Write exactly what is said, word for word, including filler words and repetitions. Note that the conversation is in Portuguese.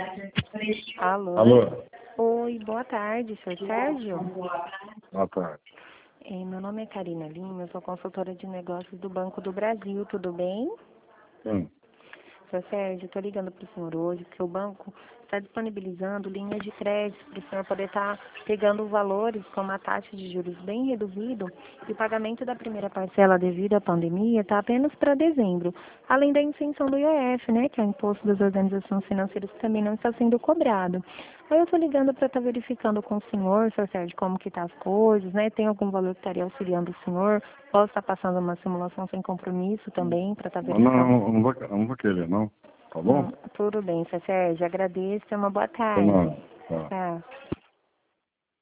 Alô? Alô? Oi, boa tarde, senhor Sérgio. Boa tarde. É, meu nome é Karina Lima, eu sou consultora de negócios do Banco do Brasil, tudo bem? Sim. Senhor Sérgio, estou ligando para o senhor hoje, porque o banco está disponibilizando linhas de crédito para o senhor poder estar pegando valores com uma taxa de juros bem reduzido e o pagamento da primeira parcela devido à pandemia está apenas para dezembro, além da isenção do I O F, né, que é o Imposto das Organizações Financeiras, que também não está sendo cobrado. Aí eu estou ligando para estar verificando com o senhor, senhor Sérgio, como que tá as coisas, né, tem algum valor que estaria auxiliando o senhor, posso estar passando uma simulação sem compromisso também para estar Não, verificando. não, não vou, não vou querer, não. Tá bom? Não, tudo bem, seu Sérgio. Agradeço. Uma boa Por tarde. nada. Tá. Tchau.